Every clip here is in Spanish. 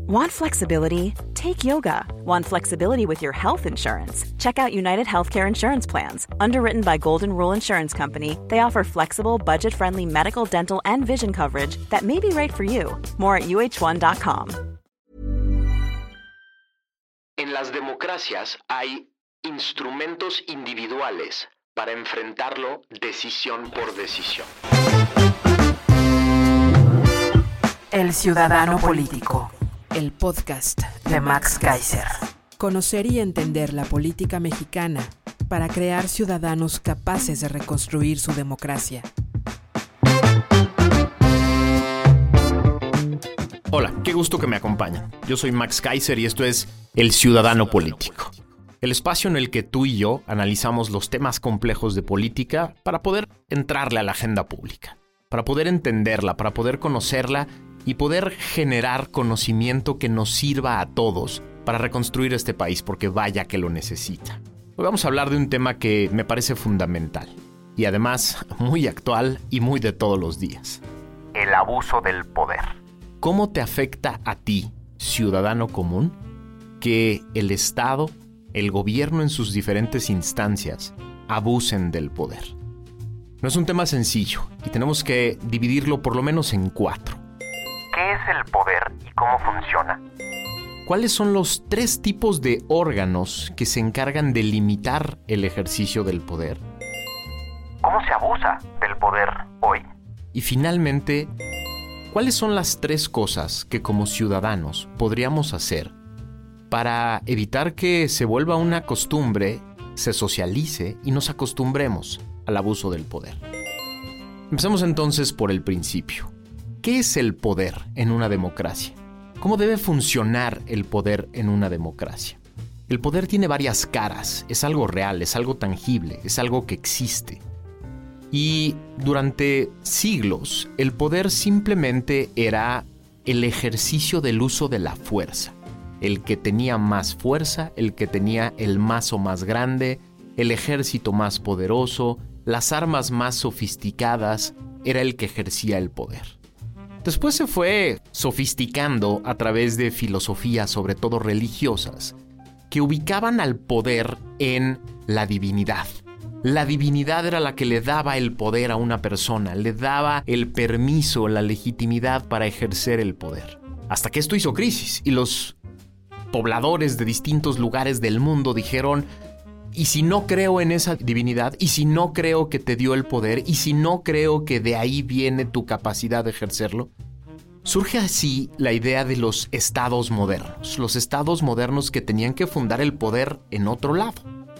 Want flexibility? Take yoga. Want flexibility with your health insurance? Check out United Healthcare Insurance Plans. Underwritten by Golden Rule Insurance Company, they offer flexible, budget-friendly medical, dental, and vision coverage that may be right for you. More at uh1.com. En las democracias hay instrumentos individuales para enfrentarlo decisión por decisión. El Ciudadano Político, el podcast de Max Kaiser. Conocer y entender la política mexicana para crear ciudadanos capaces de reconstruir su democracia. Hola, qué gusto que me acompañan. Yo soy Max Kaiser y esto es El Ciudadano Político. El espacio en el que tú y yo analizamos los temas complejos de política para poder entrarle a la agenda pública, para poder entenderla, para poder conocerla y poder generar conocimiento que nos sirva a todos para reconstruir este país, porque vaya que lo necesita. Hoy vamos a hablar de un tema que me parece fundamental y además muy actual y muy de todos los días. El abuso del poder. ¿Cómo te afecta a ti, ciudadano común, que el Estado, el gobierno en sus diferentes instancias, abusen del poder? No es un tema sencillo y tenemos que dividirlo por lo menos en 4. ¿Qué es el poder y cómo funciona? ¿Cuáles son los 3 tipos de órganos que se encargan de limitar el ejercicio del poder? ¿Cómo se abusa del poder hoy? Y finalmente, ¿cuáles son las 3 cosas que como ciudadanos podríamos hacer para evitar que se vuelva una costumbre, se socialice y nos acostumbremos al abuso del poder? Empecemos entonces por el principio. ¿Qué es el poder en una democracia? ¿Cómo debe funcionar el poder en una democracia? El poder tiene varias caras, es algo real, es algo tangible, es algo que existe. Y durante siglos, el poder simplemente era el ejercicio del uso de la fuerza. El que tenía más fuerza, el que tenía el mazo más grande, el ejército más poderoso, las armas más sofisticadas, era el que ejercía el poder. Después se fue sofisticando a través de filosofías, sobre todo religiosas, que ubicaban al poder en la divinidad. La divinidad era la que le daba el poder a una persona, le daba el permiso, la legitimidad para ejercer el poder. Hasta que esto hizo crisis y los pobladores de distintos lugares del mundo dijeron: ¿y si no creo en esa divinidad? ¿Y si no creo que te dio el poder? ¿Y si no creo que de ahí viene tu capacidad de ejercerlo? Surge así la idea de los estados modernos. Los estados modernos que tenían que fundar el poder en otro lado.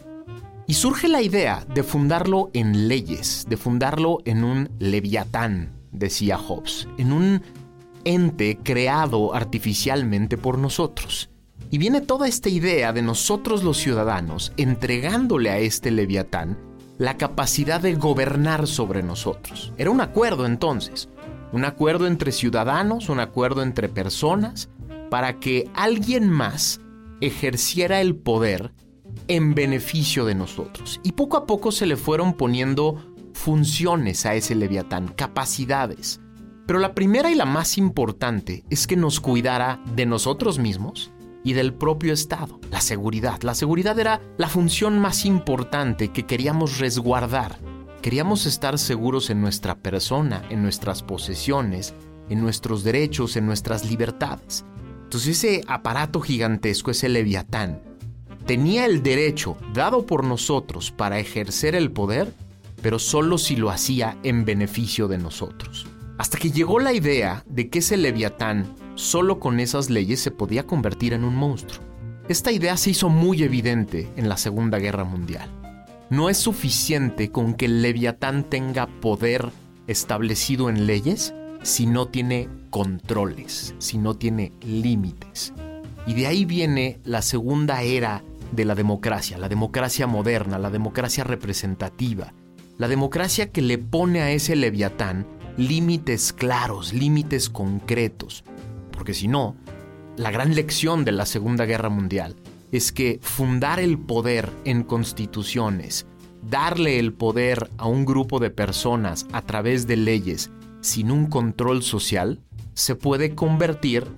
Y surge la idea de fundarlo en leyes, de fundarlo en un leviatán, decía Hobbes, en un ente creado artificialmente por nosotros. Y viene toda esta idea de nosotros los ciudadanos entregándole a este leviatán la capacidad de gobernar sobre nosotros. Era un acuerdo entonces, un acuerdo entre ciudadanos, un acuerdo entre personas, para que alguien más ejerciera el poder en beneficio de nosotros. Y poco a poco se le fueron poniendo funciones a ese leviatán, capacidades. Pero la primera y la más importante es que nos cuidara de nosotros mismos y del propio Estado, la seguridad. La seguridad era la función más importante que queríamos resguardar. Queríamos estar seguros en nuestra persona, en nuestras posesiones, en nuestros derechos, en nuestras libertades. Entonces ese aparato gigantesco, ese leviatán, tenía el derecho dado por nosotros para ejercer el poder, pero solo si lo hacía en beneficio de nosotros. Hasta que llegó la idea de que ese leviatán, solo con esas leyes, se podía convertir en un monstruo. Esta idea se hizo muy evidente en la Segunda Guerra Mundial. No es suficiente con que el leviatán tenga poder establecido en leyes si no tiene controles, si no tiene límites. Y de ahí viene la segunda era de la democracia moderna, la democracia representativa, la democracia que le pone a ese leviatán límites claros, límites concretos. Porque si no, la gran lección de la Segunda Guerra Mundial es que fundar el poder en constituciones, darle el poder a un grupo de personas a través de leyes sin un control social, se puede convertir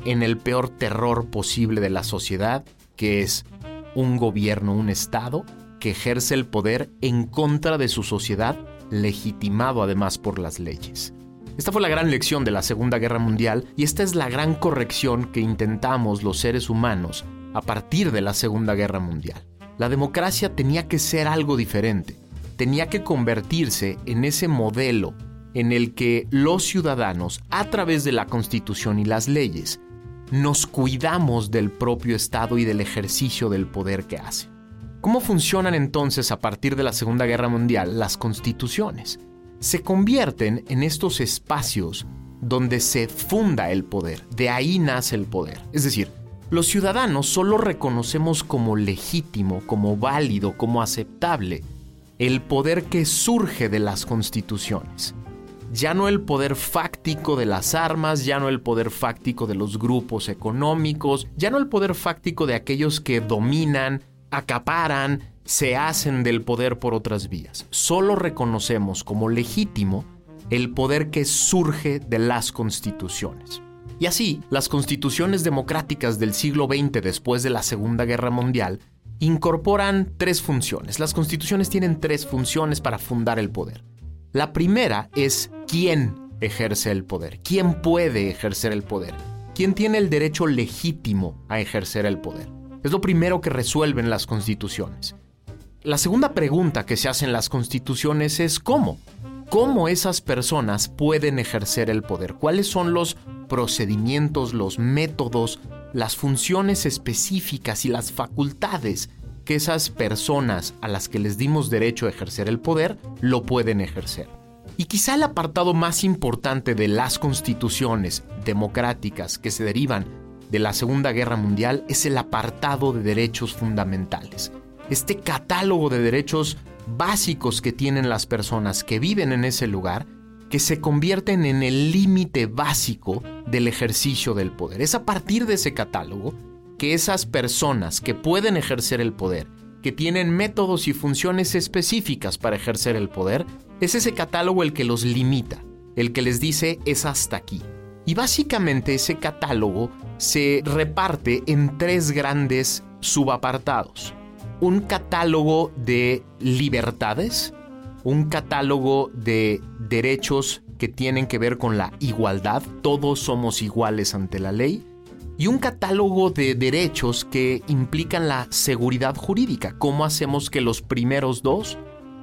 en el peor terror posible de la sociedad, que es un gobierno, un Estado, que ejerce el poder en contra de su sociedad, legitimado además por las leyes. Esta fue la gran lección de la Segunda Guerra Mundial y esta es la gran corrección que intentamos los seres humanos a partir de la Segunda Guerra Mundial. La democracia tenía que ser algo diferente, tenía que convertirse en ese modelo en el que los ciudadanos, a través de la Constitución y las leyes, nos cuidamos del propio Estado y del ejercicio del poder que hace. ¿Cómo funcionan entonces a partir de la Segunda Guerra Mundial las constituciones? Se convierten en estos espacios donde se funda el poder, de ahí nace el poder. Es decir, los ciudadanos solo reconocemos como legítimo, como válido, como aceptable el poder que surge de las constituciones. Ya no el poder fáctico de las armas, ya no el poder fáctico de los grupos económicos, ya no el poder fáctico de aquellos que dominan, acaparan, se hacen del poder por otras vías. Solo reconocemos como legítimo el poder que surge de las constituciones. Y así, las constituciones democráticas del siglo XX después de la Segunda Guerra Mundial incorporan 3 funciones. Las constituciones tienen 3 funciones para fundar el poder. La primera es quién ejerce el poder, quién puede ejercer el poder, quién tiene el derecho legítimo a ejercer el poder. Es lo primero que resuelven las constituciones. La segunda pregunta que se hace en las constituciones es ¿cómo? ¿Cómo esas personas pueden ejercer el poder? ¿Cuáles son los procedimientos, los métodos, las funciones específicas y las facultades que esas personas a las que les dimos derecho a ejercer el poder lo pueden ejercer? Y quizá el apartado más importante de las constituciones democráticas que se derivan de la Segunda Guerra Mundial es el apartado de derechos fundamentales. Este catálogo de derechos básicos que tienen las personas que viven en ese lugar, que se convierten en el límite básico del ejercicio del poder. Es a partir de ese catálogo que esas personas que pueden ejercer el poder, que tienen métodos y funciones específicas para ejercer el poder, es ese catálogo el que los limita, el que les dice es hasta aquí. Y básicamente ese catálogo se reparte en 3 grandes subapartados. Un catálogo de libertades, un catálogo de derechos que tienen que ver con la igualdad, todos somos iguales ante la ley, y un catálogo de derechos que implican la seguridad jurídica. ¿Cómo hacemos que los primeros 2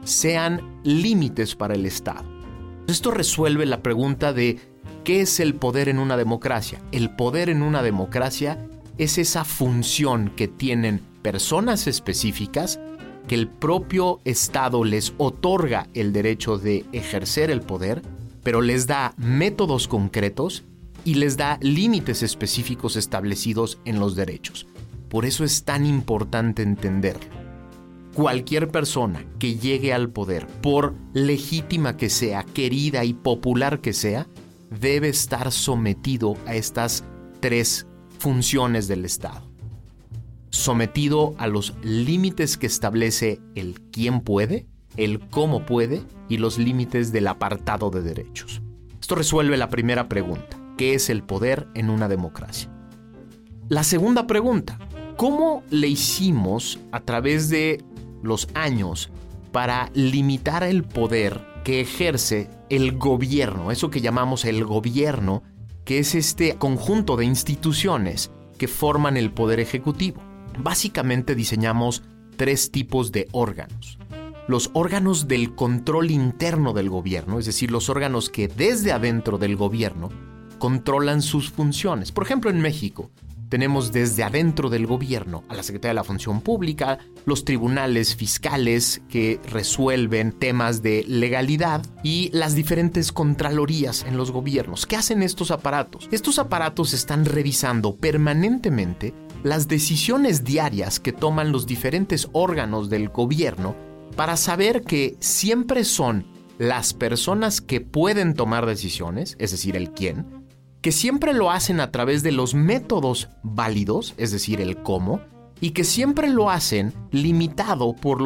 sean límites para el Estado? Esto resuelve la pregunta de ¿qué es el poder en una democracia? El poder en una democracia es esa función que tienen personas específicas que el propio Estado les otorga el derecho de ejercer el poder, pero les da métodos concretos y les da límites específicos establecidos en los derechos. Por eso es tan importante entenderlo. Cualquier persona que llegue al poder, por legítima que sea, querida y popular que sea, debe estar sometido a estas 3 funciones del Estado. Sometido a los límites que establece el quién puede, el cómo puede y los límites del apartado de derechos. Esto resuelve la primera pregunta. ¿Qué es el poder en una democracia? La segunda pregunta. ¿Cómo le hicimos a través de los años para limitar el poder que ejerce el gobierno? Eso que llamamos el gobierno, que es este conjunto de instituciones que forman el poder ejecutivo. Básicamente diseñamos 3 tipos de órganos. Los órganos del control interno del gobierno, es decir, los órganos que desde adentro del gobierno controlan sus funciones. Por ejemplo, en México tenemos desde adentro del gobierno a la Secretaría de la Función Pública, los tribunales fiscales que resuelven temas de legalidad y las diferentes contralorías en los gobiernos. ¿Qué hacen estos aparatos? Estos aparatos están revisando permanentemente las decisiones diarias que toman los diferentes órganos del gobierno para saber que siempre son las personas que pueden tomar decisiones, es decir, el quién, que siempre lo hacen a través de los métodos válidos, es decir, el cómo, y que siempre lo hacen limitado por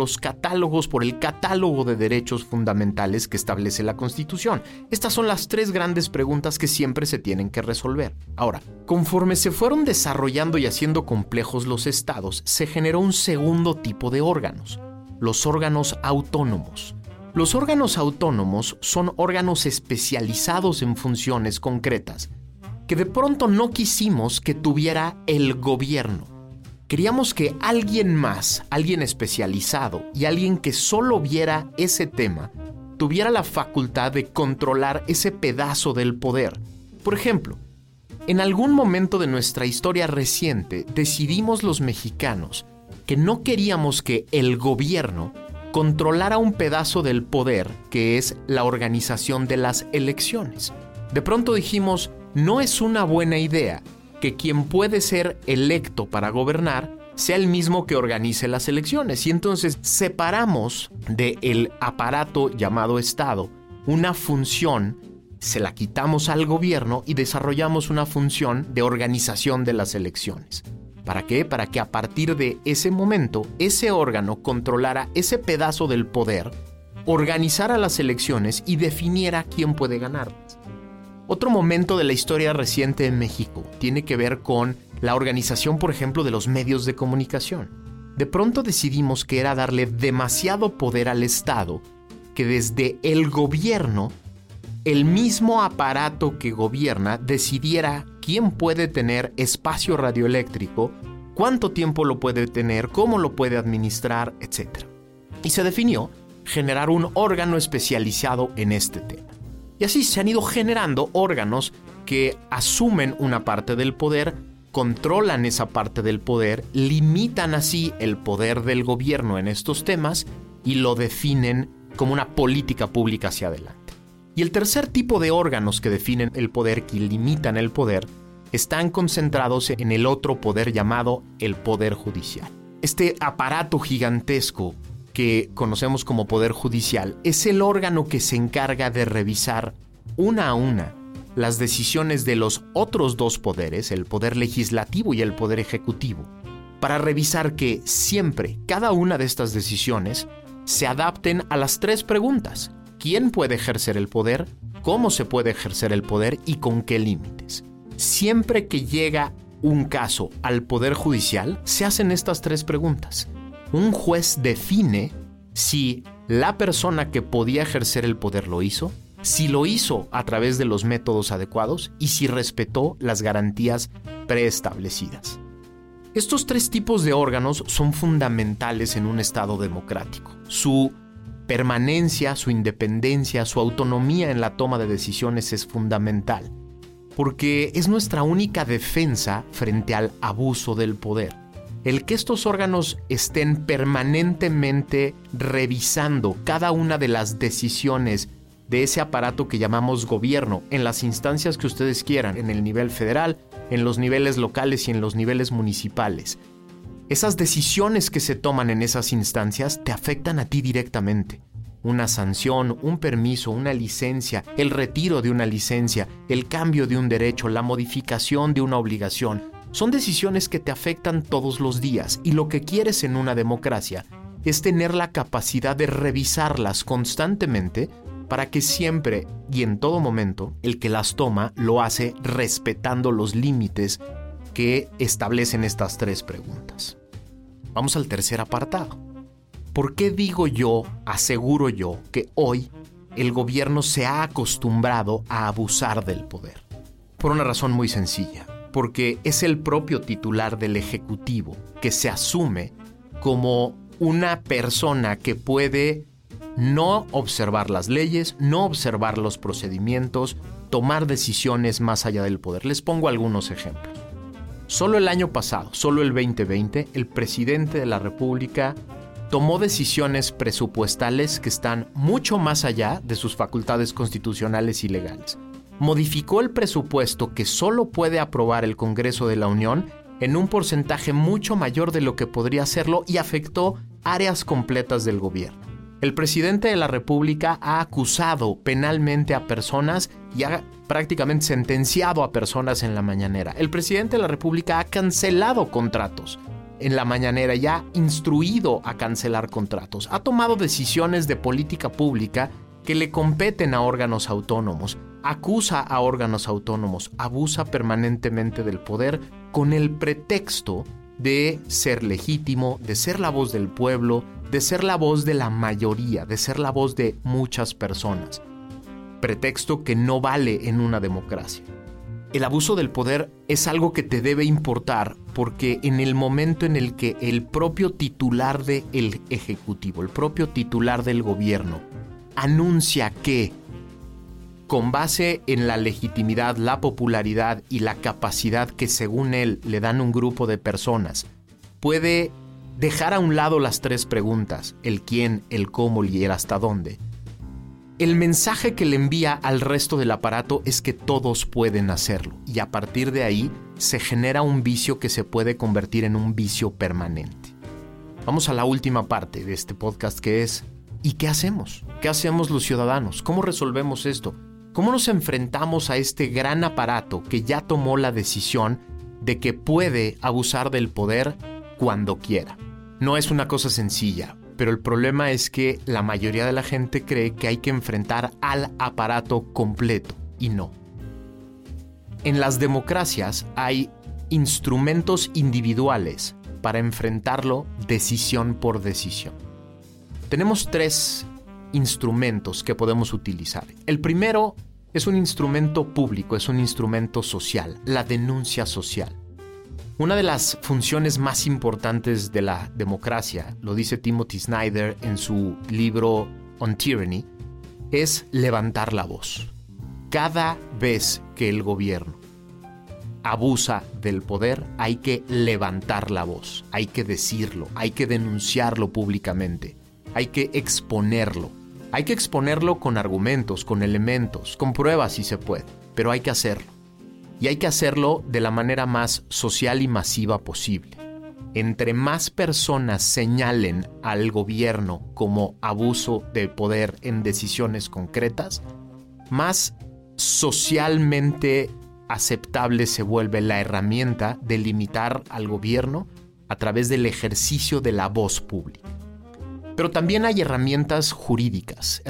el catálogo de derechos fundamentales que establece la Constitución. Estas son las tres grandes preguntas que siempre se tienen que resolver. Ahora, conforme se fueron desarrollando y haciendo complejos los estados, se generó un segundo tipo de órganos, los órganos autónomos. Los órganos autónomos son órganos especializados en funciones concretas que de pronto no quisimos que tuviera el gobierno. Queríamos que alguien más, alguien especializado y alguien que solo viera ese tema, tuviera la facultad de controlar ese pedazo del poder. Por ejemplo, en algún momento de nuestra historia reciente decidimos los mexicanos que no queríamos que el gobierno controlara un pedazo del poder que es la organización de las elecciones. De pronto dijimos, no es una buena idea que quien puede ser electo para gobernar sea el mismo que organice las elecciones. Y entonces separamos del aparato llamado Estado una función, se la quitamos al gobierno y desarrollamos una función de organización de las elecciones. ¿Para qué? Para que a partir de ese momento, ese órgano controlara ese pedazo del poder, organizara las elecciones y definiera quién puede ganarlas. Otro momento de la historia reciente en México tiene que ver con la organización, por ejemplo, de los medios de comunicación. De pronto decidimos que era darle demasiado poder al Estado, que desde el gobierno, el mismo aparato que gobierna decidiera quién puede tener espacio radioeléctrico, cuánto tiempo lo puede tener, cómo lo puede administrar, etc. Y se definió generar un órgano especializado en este tema. Y así se han ido generando órganos que asumen una parte del poder, controlan esa parte del poder, limitan así el poder del gobierno en estos temas y lo definen como una política pública hacia adelante. Y el tercer tipo de órganos que definen el poder, que limitan el poder, están concentrados en el otro poder llamado el Poder Judicial. Este aparato gigantesco que conocemos como Poder Judicial es el órgano que se encarga de revisar una a una las decisiones de los otros dos poderes, el Poder Legislativo y el Poder Ejecutivo, para revisar que siempre cada una de estas decisiones se adapten a las tres preguntas: ¿quién puede ejercer el poder? ¿Cómo se puede ejercer el poder? ¿Y con qué límites? Siempre que llega un caso al Poder Judicial, se hacen estas tres preguntas. Un juez define si la persona que podía ejercer el poder lo hizo, si lo hizo a través de los métodos adecuados y si respetó las garantías preestablecidas. Estos tres tipos de órganos son fundamentales en un Estado democrático. Su permanencia, su independencia, su autonomía en la toma de decisiones es fundamental, porque es nuestra única defensa frente al abuso del poder. El que estos órganos estén permanentemente revisando cada una de las decisiones de ese aparato que llamamos gobierno en las instancias que ustedes quieran, en el nivel federal, en los niveles locales y en los niveles municipales. Esas decisiones que se toman en esas instancias te afectan a ti directamente. Una sanción, un permiso, una licencia, el retiro de una licencia, el cambio de un derecho, la modificación de una obligación. Son decisiones que te afectan todos los días y lo que quieres en una democracia es tener la capacidad de revisarlas constantemente para que siempre y en todo momento el que las toma lo hace respetando los límites que establecen estas tres preguntas. Vamos al tercer apartado. ¿Por qué digo yo, aseguro yo, que hoy el gobierno se ha acostumbrado a abusar del poder? Por una razón muy sencilla. Porque es el propio titular del Ejecutivo que se asume como una persona que puede no observar las leyes, no observar los procedimientos, tomar decisiones más allá del poder. Les pongo algunos ejemplos. Solo el año pasado, solo el 2020, el presidente de la República tomó decisiones presupuestales que están mucho más allá de sus facultades constitucionales y legales. Modificó el presupuesto que solo puede aprobar el Congreso de la Unión en un porcentaje mucho mayor de lo que podría hacerlo y afectó áreas completas del gobierno. El presidente de la República ha acusado penalmente a personas y ha prácticamente sentenciado a personas en la mañanera. El presidente de la República ha cancelado contratos en la mañanera y ha instruido a cancelar contratos. Ha tomado decisiones de política pública que le competen a órganos autónomos, acusa a órganos autónomos, abusa permanentemente del poder con el pretexto de ser legítimo, de ser la voz del pueblo, de ser la voz de la mayoría, de ser la voz de muchas personas. Pretexto que no vale en una democracia. El abuso del poder es algo que te debe importar porque en el momento en el que el propio titular del Ejecutivo, el propio titular del gobierno, anuncia que, con base en la legitimidad, la popularidad y la capacidad que según él le dan un grupo de personas, puede dejar a un lado las tres preguntas, el quién, el cómo y el hasta dónde. El mensaje que le envía al resto del aparato es que todos pueden hacerlo y a partir de ahí se genera un vicio que se puede convertir en un vicio permanente. Vamos a la última parte de este podcast que es ¿y qué hacemos? ¿Qué hacemos los ciudadanos? ¿Cómo resolvemos esto? ¿Cómo nos enfrentamos a este gran aparato que ya tomó la decisión de que puede abusar del poder cuando quiera? No es una cosa sencilla, pero el problema es que la mayoría de la gente cree que hay que enfrentar al aparato completo, y no. En las democracias hay instrumentos individuales para enfrentarlo decisión por decisión. Tenemos tres instrumentos que podemos utilizar. El primero es un instrumento público, es un instrumento social, la denuncia social. Una de las funciones más importantes de la democracia, lo dice Timothy Snyder en su libro On Tyranny, es levantar la voz. Cada vez que el gobierno abusa del poder, hay que levantar la voz, hay que decirlo, hay que denunciarlo públicamente, hay que exponerlo. Hay que exponerlo con argumentos, con elementos, con pruebas si se puede, pero hay que hacerlo. Y hay que hacerlo de la manera más social y masiva posible. Entre más personas señalen al gobierno como abuso de poder en decisiones concretas, más socialmente aceptable se vuelve la herramienta de limitar al gobierno a través del ejercicio de la voz pública. Pero también hay herramientas jurídicas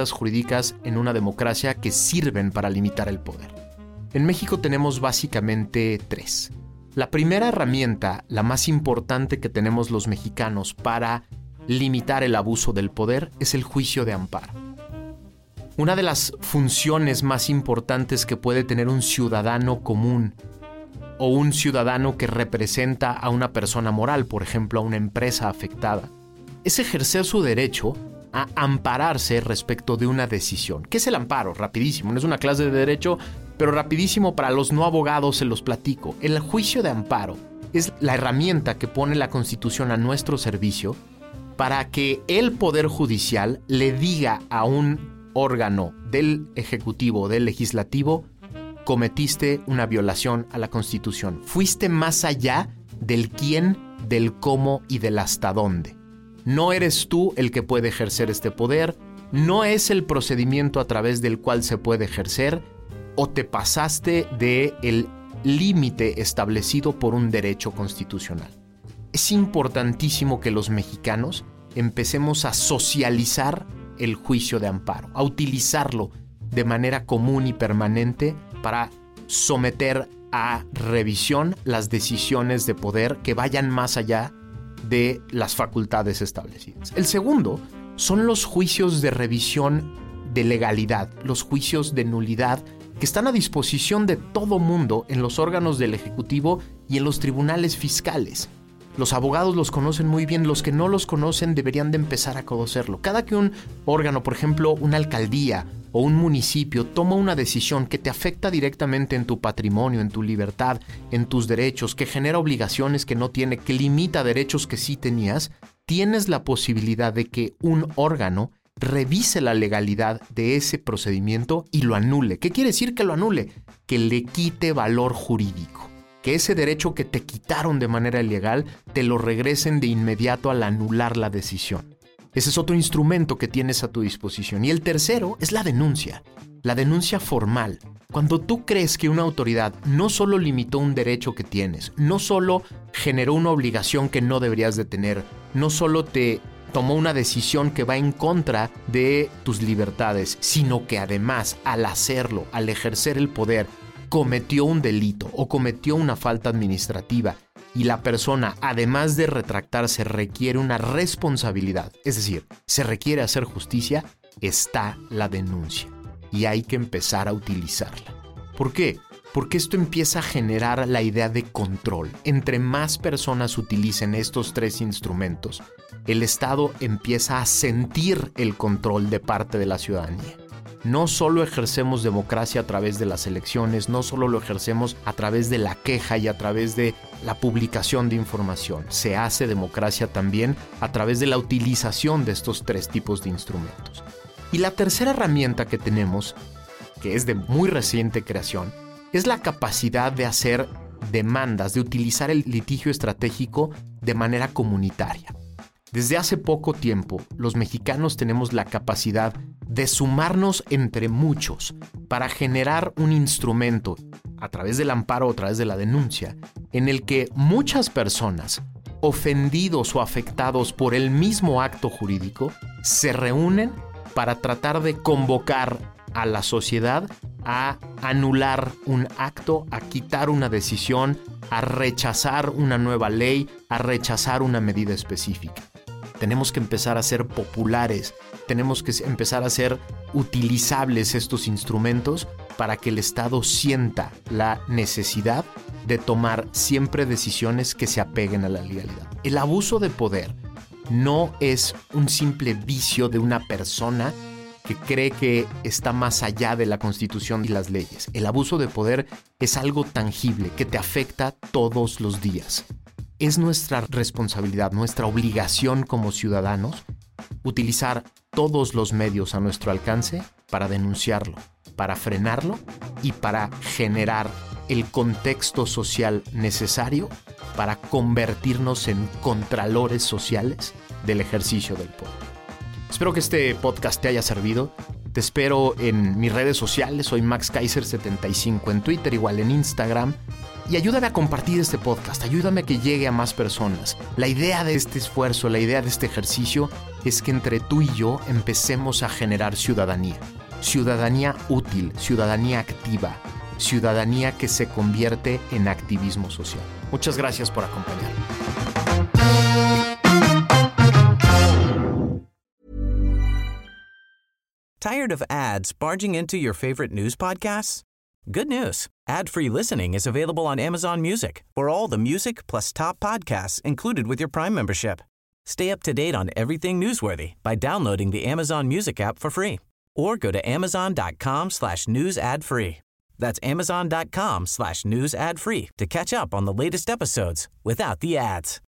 en una democracia que sirven para limitar el poder. En México tenemos básicamente tres. La primera herramienta, la más importante que tenemos los mexicanos para limitar el abuso del poder, es el juicio de amparo. Una de las funciones más importantes que puede tener un ciudadano común o un ciudadano que representa a una persona moral, por ejemplo, a una empresa afectada, es ejercer su derecho a ampararse respecto de una decisión. ¿Qué es el amparo? Rapidísimo, no es una clase de derecho, pero rapidísimo para los no abogados se los platico. El juicio de amparo es la herramienta que pone la Constitución a nuestro servicio para que el Poder Judicial le diga a un órgano del Ejecutivo o del Legislativo: cometiste una violación a la Constitución. Fuiste más allá del quién, del cómo y del hasta dónde. No eres tú el que puede ejercer este poder, no es el procedimiento a través del cual se puede ejercer, o te pasaste del límite establecido por un derecho constitucional. Es importantísimo que los mexicanos empecemos a socializar el juicio de amparo, a utilizarlo de manera común y permanente para someter a revisión las decisiones de poder que vayan más allá de las facultades establecidas. El segundo son los juicios de revisión de legalidad, los juicios de nulidad que están a disposición de todo mundo en los órganos del Ejecutivo y en los tribunales fiscales. Los abogados los conocen muy bien, los que no los conocen deberían de empezar a conocerlo. Cada que un órgano, por ejemplo, una alcaldía o un municipio toma una decisión que te afecta directamente en tu patrimonio, en tu libertad, en tus derechos, que genera obligaciones que no tiene, que limita derechos que sí tenías, tienes la posibilidad de que un órgano revise la legalidad de ese procedimiento y lo anule. ¿Qué quiere decir que lo anule? Que le quite valor jurídico. Que ese derecho que te quitaron de manera ilegal te lo regresen de inmediato al anular la decisión. Ese es otro instrumento que tienes a tu disposición. Y el tercero es la denuncia formal. Cuando tú crees que una autoridad no solo limitó un derecho que tienes, no solo generó una obligación que no deberías de tener, no solo te tomó una decisión que va en contra de tus libertades, sino que además al hacerlo, al ejercer el poder, cometió un delito o cometió una falta administrativa y la persona, además de retractarse, requiere una responsabilidad, es decir, se requiere hacer justicia, está la denuncia y hay que empezar a utilizarla. ¿Por qué? Porque esto empieza a generar la idea de control. Entre más personas utilicen estos tres instrumentos, el Estado empieza a sentir el control de parte de la ciudadanía. No solo ejercemos democracia a través de las elecciones, no solo lo ejercemos a través de la queja y a través de la publicación de información. Se hace democracia también a través de la utilización de estos tres tipos de instrumentos. Y la tercera herramienta que tenemos, que es de muy reciente creación, es la capacidad de hacer demandas, de utilizar el litigio estratégico de manera comunitaria. Desde hace poco tiempo, los mexicanos tenemos la capacidad de sumarnos entre muchos para generar un instrumento, a través del amparo o a través de la denuncia, en el que muchas personas, ofendidos o afectados por el mismo acto jurídico, se reúnen para tratar de convocar a la sociedad a anular un acto, a quitar una decisión, a rechazar una nueva ley, a rechazar una medida específica. Tenemos que empezar a ser populares, tenemos que empezar a ser utilizables estos instrumentos para que el Estado sienta la necesidad de tomar siempre decisiones que se apeguen a la legalidad. El abuso de poder no es un simple vicio de una persona que cree que está más allá de la Constitución y las leyes. El abuso de poder es algo tangible que te afecta todos los días. Es nuestra responsabilidad, nuestra obligación como ciudadanos, utilizar todos los medios a nuestro alcance para denunciarlo, para frenarlo y para generar el contexto social necesario para convertirnos en contralores sociales del ejercicio del poder. Espero que este podcast te haya servido. Te espero en mis redes sociales. Soy Max Kaiser 75 en Twitter, igual en Instagram. Y ayúdame a compartir este podcast. Ayúdame a que llegue a más personas. La idea de este esfuerzo, la idea de este ejercicio es que entre tú y yo empecemos a generar ciudadanía. Ciudadanía útil, ciudadanía activa, ciudadanía que se convierte en activismo social. Muchas gracias por acompañarme. Tired of ads barging into your favorite news podcasts? Good news. Ad-free listening is available on Amazon Music for all the music plus top podcasts included with your Prime membership. Stay up to date on everything newsworthy by downloading the Amazon Music app for free or go to amazon.com/news ad free. That's amazon.com/news ad free to catch up on the latest episodes without the ads.